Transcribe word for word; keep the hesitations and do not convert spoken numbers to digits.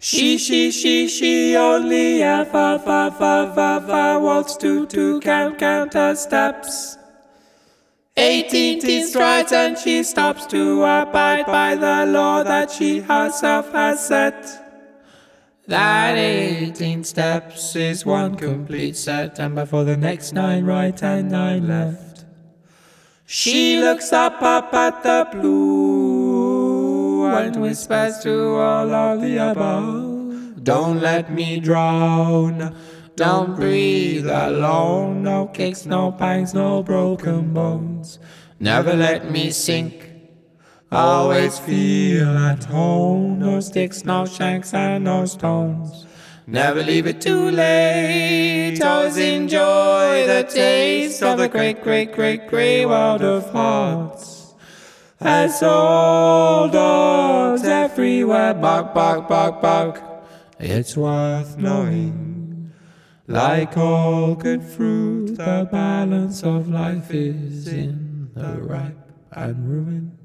She, she, she, she only ever, fa, fa, fa, fa, wants to, to count, count her steps. Eighteen strides and she stops to abide by the law that she herself has set. That eighteen steps is one complete set, and before the next nine right and nine left. She looks up, up at the blue and whispers to all of the above, don't let me drown, don't breathe alone, no kicks, no pangs, no broken bones. Never let me sink, always feel at home, no sticks, no shanks and no stones. Never leave it too late, always enjoy the taste of the great, great, great, great world of hearts. As old dogs everywhere bark, bark, bark, bark, it's worth knowing. Like all good fruit, the balance of life is in the ripe and ruined.